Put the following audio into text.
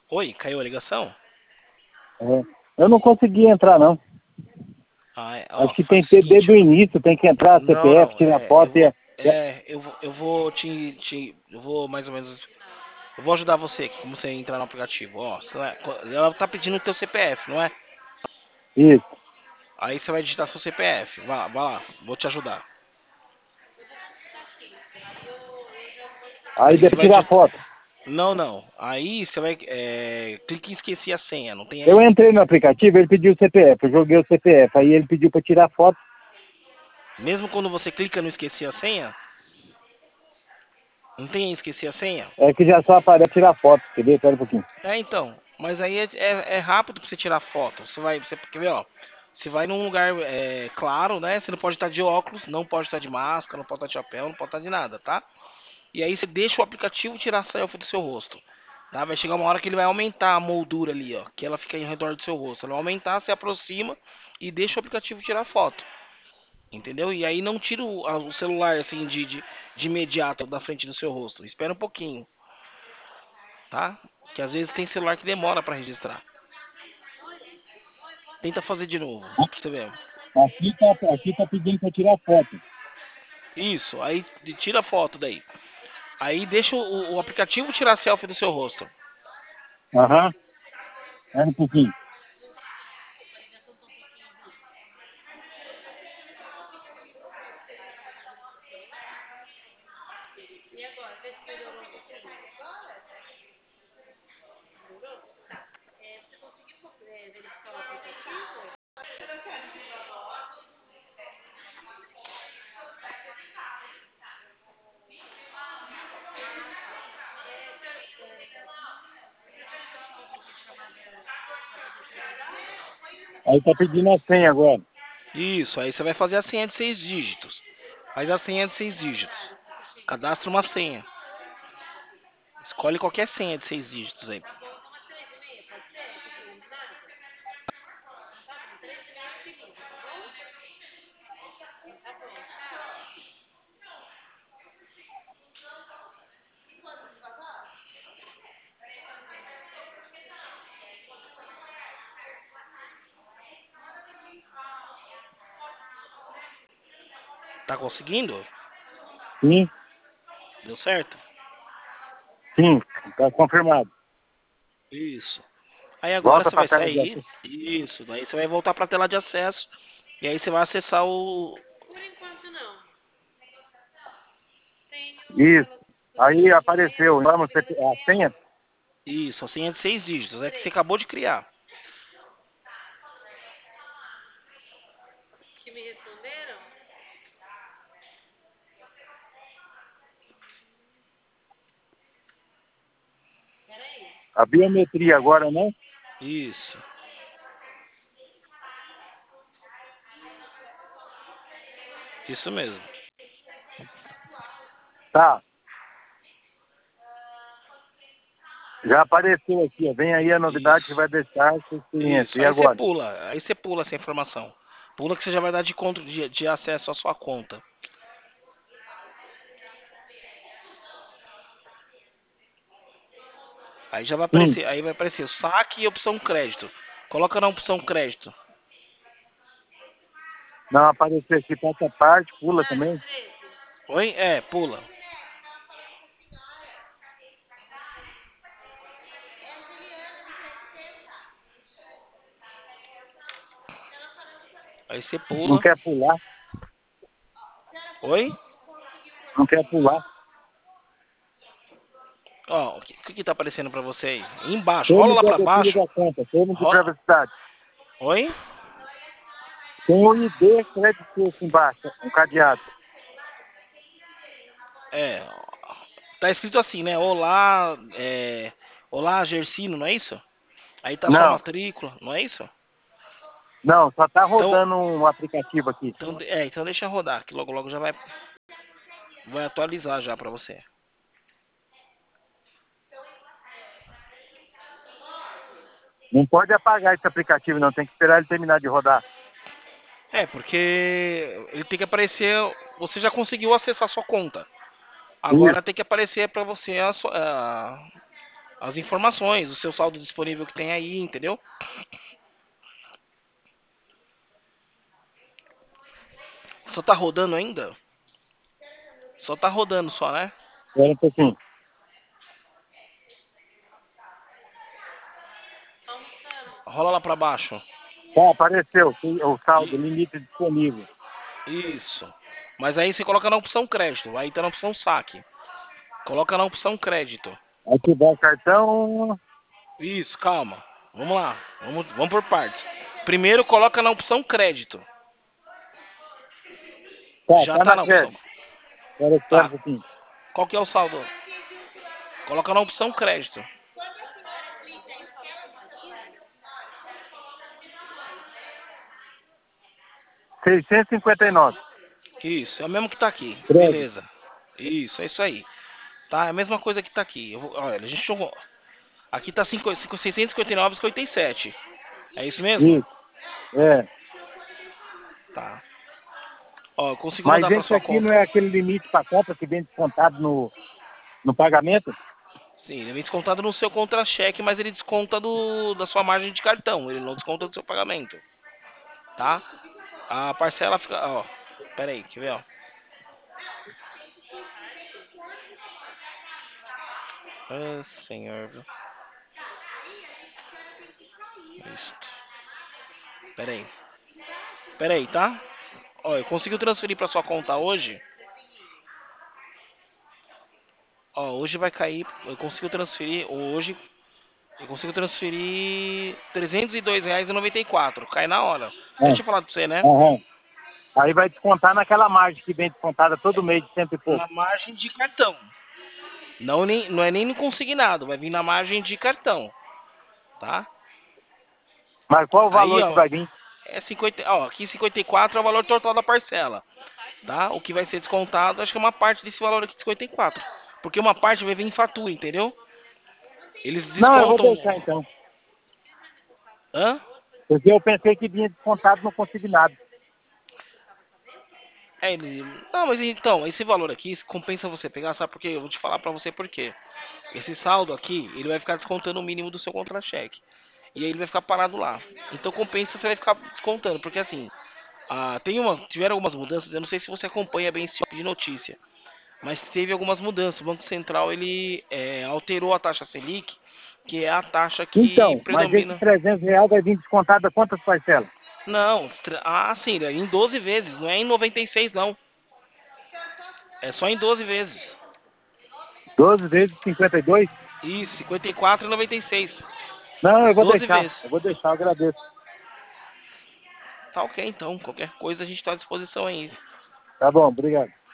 Oi, caiu a ligação? É. Eu não consegui entrar, não. Ah, Acho ó, que faz tem o que ter desde seguinte. o início, tem que entrar Não, CPF, não, tirar foto e... eu vou eu vou mais ou menos, eu vou ajudar você, como você entrar no aplicativo, ó, ela tá pedindo o teu CPF, não é? Isso. Aí você vai digitar seu CPF, vai lá, vou te ajudar. Aí Aí você depois vai tirar digitar, foto. não, aí você vai, clique em esquecer a senha, não tem Eu aí? entrei no aplicativo, ele pediu o CPF, eu joguei o CPF, aí ele pediu para tirar foto. Mesmo quando você clica no esquecer a senha, não tem aí esquecer a senha? É que já só aparece tirar foto, quer ver? Pera um pouquinho. É, então, mas aí é rápido pra você tirar foto. Você quer ver, ó? Você vai num lugar claro, né? Você não pode estar de óculos, não pode estar de máscara, não pode estar de chapéu, não pode estar de nada, tá? E aí você deixa o aplicativo tirar a selfie do seu rosto. Tá? Vai chegar uma hora que ele vai aumentar a moldura ali, ó. Que ela fica em redor do seu rosto. Ela vai aumentar, você aproxima e deixa o aplicativo tirar foto. Entendeu? E aí não tira o celular assim de imediato da frente do seu rosto. Espera um pouquinho, tá? Que às vezes tem celular que demora pra registrar. Tenta fazer de novo, pra você ver. Aqui tá pedindo para tirar foto. Isso, aí tira a foto daí. Aí deixa o aplicativo tirar a selfie do seu rosto. Aham, pera um pouquinho. Aí tá pedindo a senha agora. Isso, aí você vai fazer a senha de 6 dígitos. Faz a senha de 6 dígitos. Cadastra uma senha. Escolhe qualquer senha de 6 dígitos aí. Tá conseguindo? Sim, Deu certo? sim, tá confirmado. Isso. Aí agora Volta você para vai a tela de sair. acesso. Isso. Daí você vai voltar para a tela de acesso. E aí você vai acessar o. Isso. Aí apareceu, vamos, a senha? Isso, a senha de 6 dígitos. É que você acabou de criar. A biometria agora, né? Isso. Isso mesmo. Tá, já apareceu aqui, ó. Vem aí a novidade que Isso. vai deixar sua experiência. Isso. E Aí você agora? pula. Aí você pula essa informação. Pula que você já vai dar de acesso à sua conta. Aí já vai Sim, aparecer. Aí vai aparecer saque e opção crédito. Coloca na opção crédito. não apareceu aqui para outra parte, pula também. Oi? É, pula. Aí você Não pula. quer pular, Oi? não quer pular. Ó, o que tá aparecendo pra você aí? Embaixo, rola Termo lá de pra abertura baixo. da conta, termo de Rola. privacidade. Oi? Tem o ID crédito aqui embaixo, um cadeado. É. Tá escrito assim, né? Olá, Olá, Gersino, não é isso? Aí tá sua Não, matrícula, não é isso? não, só tá Então, rodando um aplicativo aqui. então deixa rodar, que logo logo já vai atualizar já pra você. Não pode apagar esse aplicativo, não. Tem que esperar ele terminar de rodar. É, porque ele tem que aparecer. Você já conseguiu acessar a sua conta. Isso. Agora tem que aparecer pra você as informações, o seu saldo disponível que tem aí, entendeu? Só tá rodando ainda? Só tá rodando só, né? Espera um pouquinho. Rola lá pra baixo. Tá, apareceu o saldo, I- limite disponível. Isso. Mas aí você coloca na opção crédito. Aí tá na opção saque. Coloca na opção crédito. Ativar o cartão. Isso, calma. Vamos lá. Vamos por partes. Primeiro coloca na opção crédito. Já Tá tá na na opção. crédito. Espera um Tá. pouquinho. Qual que é o saldo? Coloca na opção crédito. 659. Isso, é o mesmo que tá aqui. Crédito. Beleza. Isso, é isso aí. Tá, é a mesma coisa que tá aqui. Olha, a gente jogou. Aqui tá 659,57. É isso mesmo? Isso. É. Tá. Ó, eu consigo Mas mandar pra esse sua aqui não conta. é aquele limite para compra que vem descontado no pagamento? Sim, ele vem descontado no seu contra-cheque, mas ele desconta da sua margem de cartão. Ele não desconta do seu pagamento. Tá? A parcela fica. Ó. Pera aí, quer ver, ó? Ah, senhor, viu? Isto. Pera aí. Pera aí, tá? Ó, eu consigo transferir pra sua conta hoje. Ó, hoje vai cair. Eu consigo transferir. Hoje. Eu consigo transferir R$ 302,94. Cai na hora. Eu É. tinha falado pra você, né? Aham. Aí vai descontar naquela margem que vem descontada todo mês de cento e Na pouco. margem de cartão. Não é nem no consignado. Vai vir na margem de cartão. Tá? Mas qual o Aí, valor que ó. vai vir? É 50, ó, aqui 54 é o valor total da parcela, tá? O que vai ser descontado, acho que é uma parte desse valor aqui de 54. Porque uma parte vai vir em fatura, entendeu? Eles Não, eu vou descontam. deixar então. Hã? Porque eu pensei que vinha descontado no consignado. É, ele... Não, mas então, esse valor aqui compensa você pegar, sabe por quê? Eu vou te falar pra você por quê. Esse saldo aqui, ele vai ficar descontando o mínimo do seu contra-cheque. E aí ele vai ficar parado lá. Então compensa, você vai ficar descontando, porque assim, tiveram algumas mudanças, eu não sei se você acompanha bem esse tipo de notícia. Mas teve algumas mudanças. O Banco Central ele alterou a taxa Selic, que é a taxa que Então, mas esse predomina. R$ 300 vai vir descontado a quantas parcelas? Não, sim, é em 12 vezes, não é em 96 não. É só em 12 vezes. 12 vezes 52? Isso, 54 e 96. Não, eu vou 12 deixar. vezes. Eu vou deixar, eu agradeço. Tá ok, então. Qualquer coisa a gente está à disposição aí. Tá bom, obrigado.